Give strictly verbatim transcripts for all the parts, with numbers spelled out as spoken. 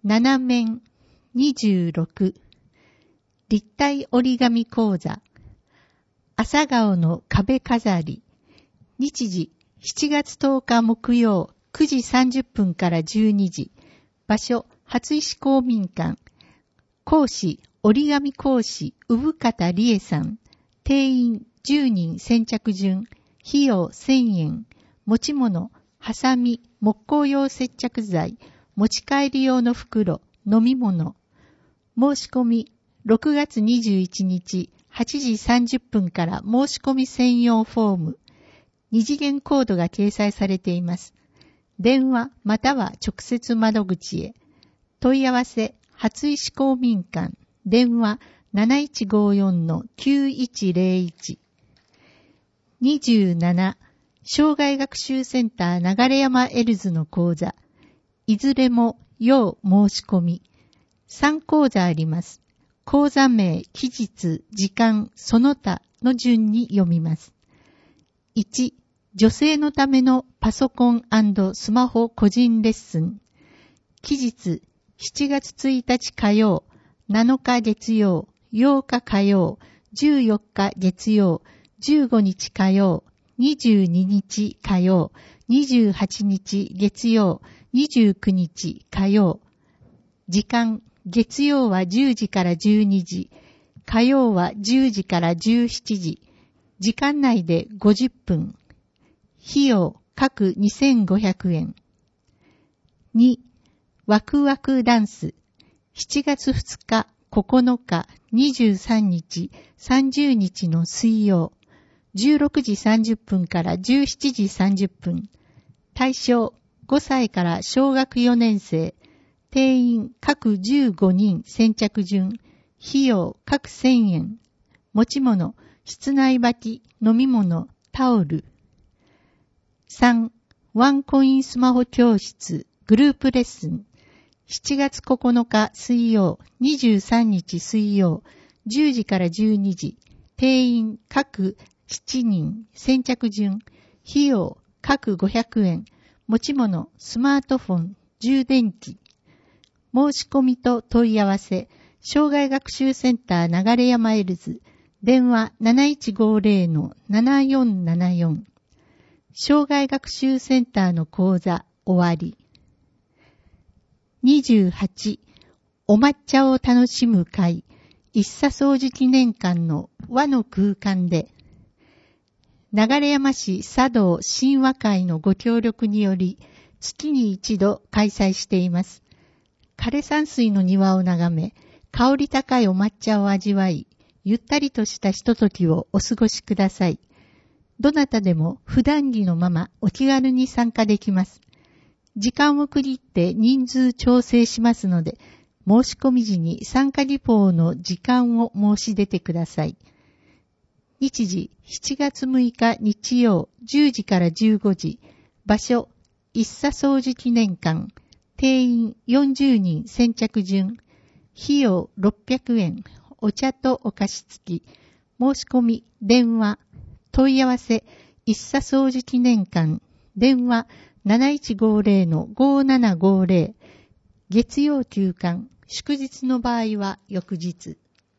七面にじゅうろく立体折り紙講座朝顔の壁飾り日時しちがつとおか木曜くじさんじゅっぷんからじゅうにじ場所初石公民館講師折り紙講師産方理恵さん定員じゅうにん先着順費用せんえん持ち物ハサミ木工用接着剤持ち帰り用の袋飲み物申し込みろくがつにじゅういちにちはちじさんじゅっぷんから申し込み専用フォーム二次元コードが掲載されています。電話または直接窓口へ問い合わせ初石公民館電話 なないちごよんのきゅういちゼロいち にじゅうなな障害学習センター流山エルズの講座いずれも要申し込みさん講座あります。講座名、期日、時間、その他の順に読みます。いち女性のためのパソコン&スマホ個人レッスン期日しちがつついたち火曜なのか月曜ようか火曜じゅうよっか月曜じゅうごにち火曜にじゅうににち火曜にじゅうはちにち月曜にじゅうくにち火曜時間月曜はじゅうじからじゅうにじ火曜はじゅうじからじゅうしちじ時間内でごじゅっぷん費用各にせんごひゃくえんにワクワクダンスしちがつふつかここのかにじゅうさんにちさんじゅうにちの水曜じゅうろくじさんじゅっぷんからじゅうしちじさんじゅっぷん対象ごさいから小学よねん生定員各じゅうごにん先着順費用各せんえん持ち物室内履き飲み物タオルさんワンコインスマホ教室グループレッスンしちがつここのか水曜にじゅうさんにち水曜じゅうじからじゅうにじ定員各しちにん先着順費用各ごひゃくえん持ち物スマートフォン充電器申し込みと問い合わせ障害学習センター流山エルズ電話 なないちごゼロのななよんななよん 障害学習センターの講座終わりにじゅうはちお抹茶を楽しむ会一茶掃除記念館の和の空間で流山市茶道神話会のご協力により月に一度開催しています。枯山水の庭を眺め香り高いお抹茶を味わいゆったりとしたひとときをお過ごしください。どなたでも普段着のままお気軽に参加できます。時間を区切って人数調整しますので、申し込み時に参加リポの時間を申し出てください。日時しちがつむいか日曜じゅうじからじゅうごじ、場所一茶掃除記念館、定員よんじゅうにん先着順、費用ろっぴゃくえん、お茶とお菓子付き、申し込み、電話、問い合わせ、一茶掃除記念館、電話 なないちごゼロのごななごゼロ、月曜休館、祝日の場合は翌日。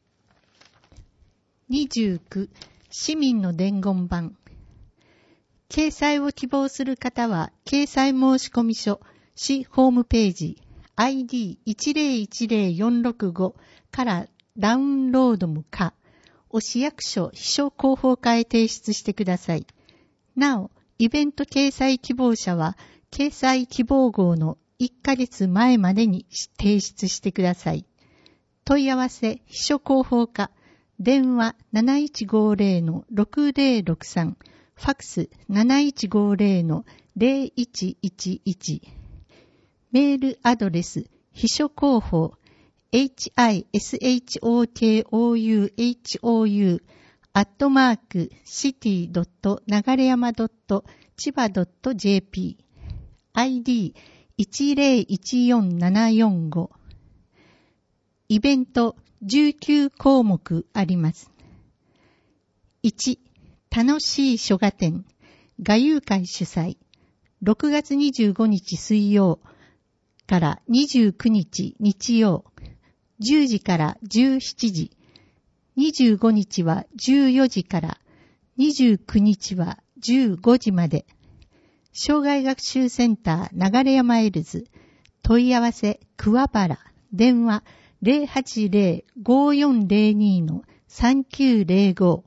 にじゅうきゅう市民の伝言板。掲載を希望する方は、掲載申込書、市ホームページ、アイディーいちゼロいちゼロよんろくご からダウンロードもか、お市役所秘書広報課へ提出してください。なお、イベント掲載希望者は、掲載希望号のいっかげつまえまでに提出してください。問い合わせ、秘書広報課、電話 なないちごゼロのろくゼロろくさん、ファックス なないちごゼロのゼロいちいちいち、メールアドレス、秘書広報、エイチアイエスエイチオーケーオーユーエイチオーユー アットマークシティドット流山ドット千葉ドットジェーピー アイディーいちゼロいちよんななよんご イベントじゅうきゅうこうもくあります。いち楽しい書画展画友会主催ろくがつにじゅうごにち水曜からにじゅうくにち日曜、じゅうじからじゅうしちじ、にじゅうごにちはじゅうよじから、にじゅうくにちはじゅうごじまで、障害学習センター流山エルズ、問い合わせ桑原、電話 ゼロはちゼロ ごーよんゼロに のさんきゅうゼロご。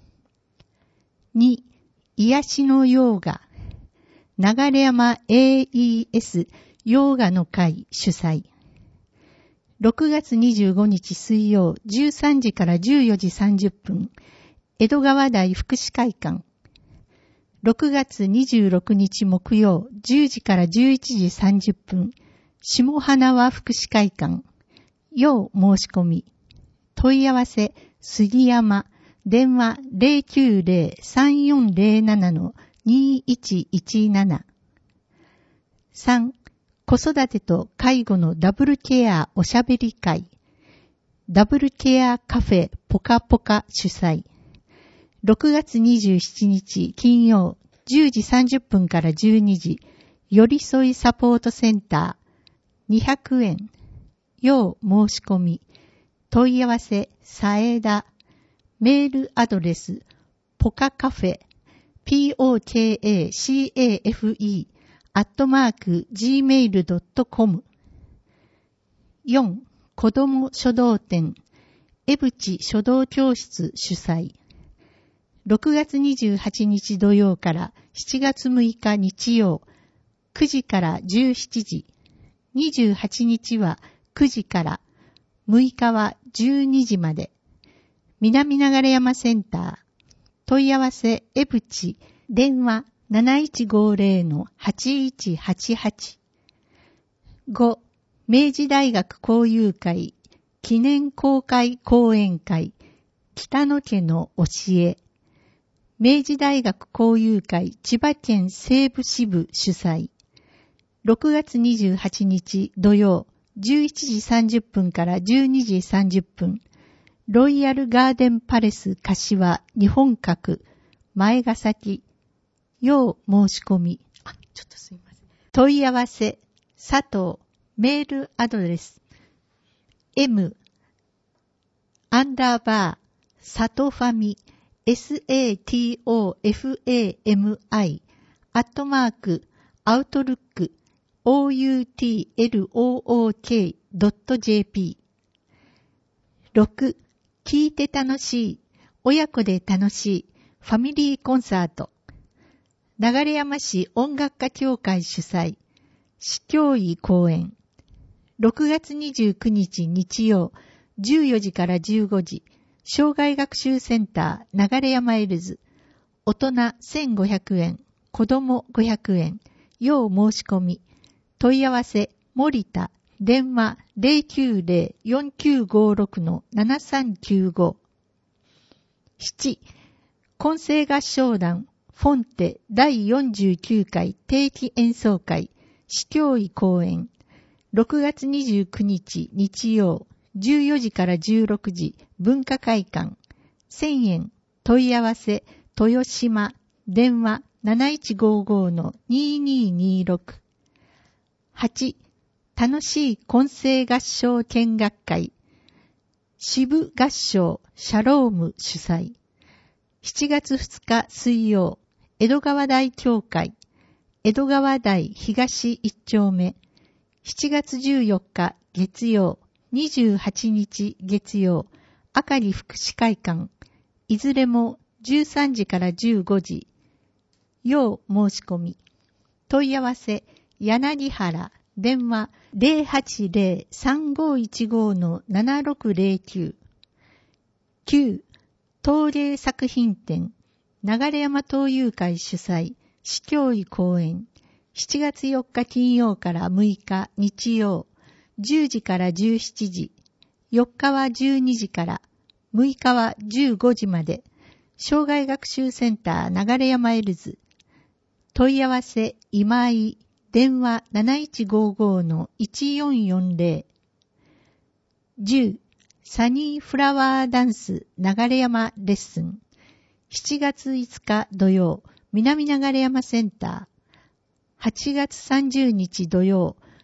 に、癒しのヨーガ、流山 エーイーエス ヨーガの会主催。ろくがつにじゅうごにち水曜じゅうさんじからじゅうよじさんじゅっぷん、江戸川台福祉会館。ろくがつにじゅうろくにち木曜じゅうじからじゅういちじさんじゅっぷん、下花輪福祉会館。要申し込み。問い合わせ、杉山、電話 ゼロきゅうゼロ さんよんゼロなな のにいちいちなな。さん、子育てと介護のダブルケアおしゃべり会。ダブルケアカフェポカポカ主催。ろくがつにじゅうしちにち金曜じゅうじさんじゅっぷんからじゅうにじ、寄り添いサポートセンターにひゃくえん。要申し込み。問い合わせ、さえだ。メールアドレス、ポカカフェ、ポカカフェ、アットマーク、ジーメールドットコム。よん、子ども書道展、江淵書道教室主催。ろくがつにじゅうはちにち土曜からしちがつむいか日曜、くじからじゅうしちじ、にじゅうはちにちはくじから、むいかはじゅうにじまで。南流山センター。問い合わせ、江淵、電話なないちごゼロのはちいちはちはち。ご、明治大学交友会、記念公開講演会、北野家の教え。明治大学交友会千葉県西部支部主催。ろくがつにじゅうはちにち土曜、じゅういちじさんじゅっぷんからじゅうにじさんじゅっぷん、ロイヤルガーデンパレス柏日本閣前ヶ崎。要申し込み。あ、ちょっとすみません。問い合わせ、佐藤、メールアドレス、m、アンダーバー、サトファミ、satofami、アットマーク、アウトルック、outlook ドット jp。ろく、聞いて楽しい、親子で楽しい、ファミリーコンサート。流山市音楽家協会主催、市教委講演。ろくがつにじゅうくにち日曜、じゅうよじからじゅうごじ、障害学習センター流山エルズ。大人せんごひゃくえん、子供ごひゃくえん。要申し込み。問い合わせ、森田、電話 ゼロきゅうゼロ よんきゅうごろくのななさんきゅうご。なな、混声合唱団フォンテだいよんじゅうきゅうかい定期演奏会市教委講演。ろくがつにじゅうくにち日曜じゅうよじからじゅうろくじ文化会館せんえん。問い合わせ豊島電話なないちごごのにににろく。はち、楽しい混声合唱見学会支部合唱シャローム主催。しちがつふつか水曜、江戸川台協会江戸川台東一丁目。しちがつじゅうよっか月曜、にじゅうはちにち月曜、あかり福祉会館。いずれもじゅうさんじからじゅうごじ。要申し込み。問い合わせ、柳原、電話ゼロはちゼロ さんごいちごのななろくゼロきゅう。きゅう、陶芸作品展、流山陶友会主催、市教委講演。しちがつよっか金曜からむいか日曜、じゅうじからじゅうしちじ。よっかはじゅうにじから、むいかはじゅうごじまで。障害学習センター流山エルズ。問い合わせ今井。電話なないちごごのいちよんよんゼロ。じゅう、サニーフラワーダンス流山レッスン。しちがついつか土曜、南流山センター。はちがつさんじゅうにち土曜、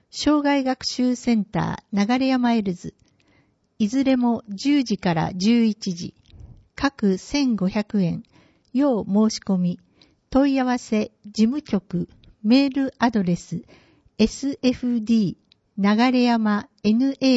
障害学習センター流山エルズ。いずれもじゅうじからじゅういちじ。各せんごひゃくえん。要申し込み。問い合わせ事務局メールアドレス エスエフディー 流山 ナガ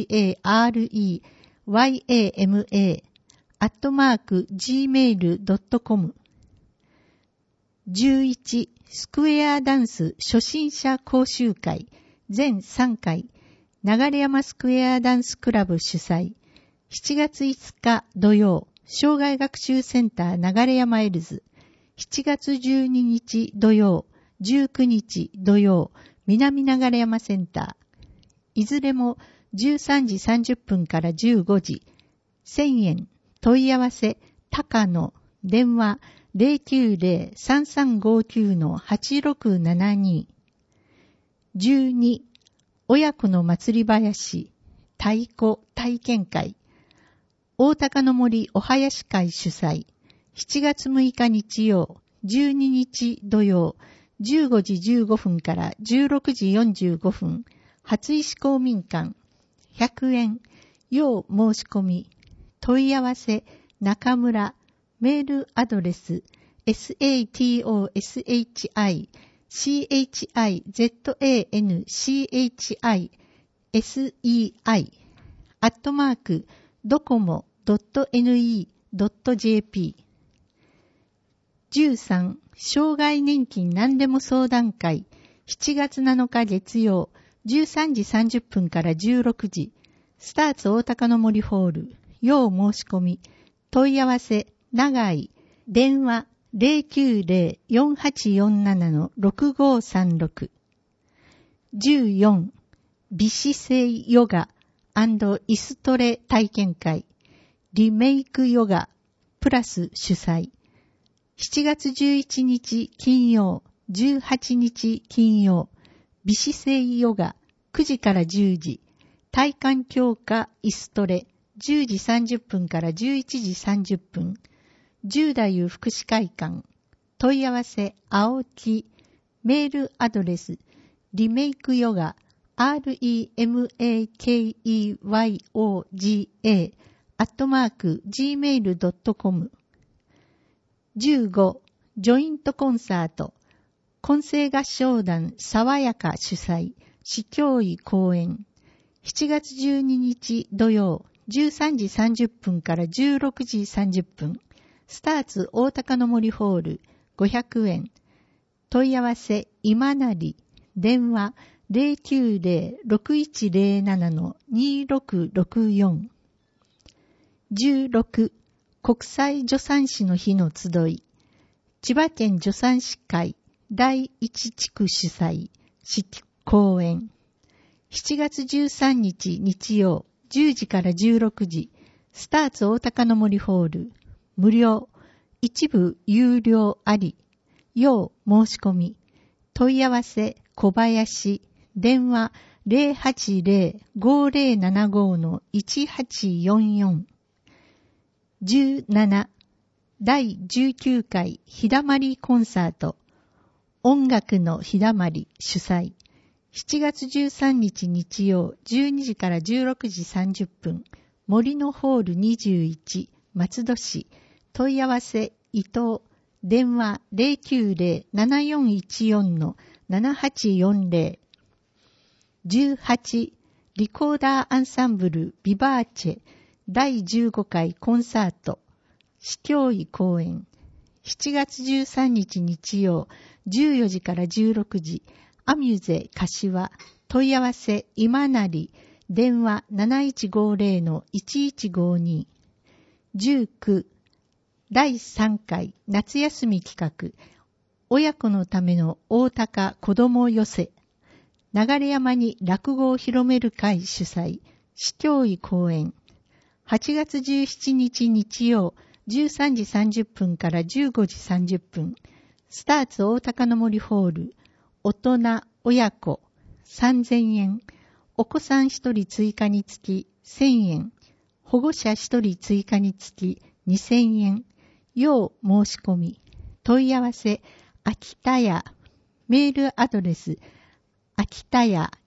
ヤマ アットマーク ジーメールドットコム。じゅういちスクエアダンス初心者講習会全さんかい流山スクエアダンスクラブ主催。しちがついつか土曜障害学習センター流山エルズ。しちがつじゅうににち土曜じゅうくにち土曜南流山センター。いずれもじゅうさんじさんじゅっぷんからじゅうごじ。せんえん。問い合わせ高野。電話 ゼロきゅうゼロ さんさんごきゅう はちろくななに。じゅうに親子の祭り囃子太鼓体験会。大高の森お囃子会主催。しちがつむいか日曜じゅうににち土曜じゅうごじじゅうごふんからじゅうろくじよんじゅうごふん。初石公民館ひゃくえん。要申し込み。問い合わせ中村。メールアドレス エスエーティーオーエスエイチアイシーエイチアイゼットエーエヌシーエイチアイエスイーアイ アットマークドコモドットエヌイードットジェーピー。じゅうさん障害年金何でも相談会しちがつなのか月曜じゅうさんじさんじゅっぷんからじゅうろくじ。スターツ大高の森ホール。要申し込み。問い合わせ長井。電話 ゼロきゅうゼロ よんはちよんなな ろくごさんろく。じゅうよん美姿勢ヨガ&イストレ体験会。リメイクヨガプラス主催。しちがつじゅういちにち金曜じゅうはちにち金曜美姿勢ヨガくじからじゅうじ。体幹強化イストレじゅうじさんじゅっぷんからじゅういちじさんじゅっぷん。十太夫福祉会館。問い合わせ青木。メールアドレスリメイクヨガ アールイーエムエーケーイーワイオージーエー アットマーク ジーメールドットコム。じゅうごジョイントコンサート混声合唱団爽やか主催。市教委公演。しちがつじゅうににち土曜じゅうさんじさんじゅっぷんからじゅうろくじさんじゅっぷん。スターツ大高の森ホールごひゃくえん。問い合わせ今成。電話 ゼロきゅうゼロ ろくいちゼロなな にろくろくよん。じゅうろく国際助産師の日の集い。千葉県助産師会だいいち地区主催。講演。しちがつじゅうさんにち日曜じゅうじからじゅうろくじ。スターツ大高の森ホール。無料。一部有料あり。要申し込み。問い合わせ小林。電話 ゼロはちゼロ ごゼロななご いちはちよんよん。じゅうななだいじゅうきゅうかいひだまりコンサート。音楽のひだまり主催。しちがつじゅうさんにち日曜じゅうにじからじゅうろくじさんじゅっぷん。森のホールにじゅういち松戸市。問い合わせ伊藤。電話 ゼロきゅうゼロ ななよんいちよん ななはちよんゼロ。じゅうはちリコーダーアンサンブルビバーチェだいじゅうごかいコンサート。市教委公演。しちがつじゅうさんにち日曜じゅうよじからじゅうろくじ。アミュゼ柏。問い合わせ今成。電話 なないちごゼロ いちいちごに。じゅうくだいさんかい夏休み企画。親子のための大高子ども寄せ。流山に落語を広める会主催。市教委公演。はちがつじゅうしちにち日曜じゅうさんじさんじゅっぷんからじゅうごじさんじゅっぷん。スターツ大高の森ホール。大人親子さんぜんえん。お子さんひとり追加につきせんえん。保護者ひとり追加につきにせんえん。要申し込み。問い合わせ秋田屋。メールアドレス秋田屋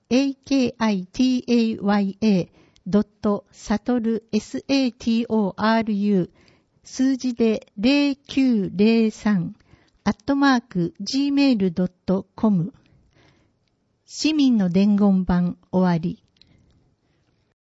akitaya.satoru, satoru、数字でゼロきゅうゼロさん、アットマーク、ジーメールドットコム。市民の伝言版終わり。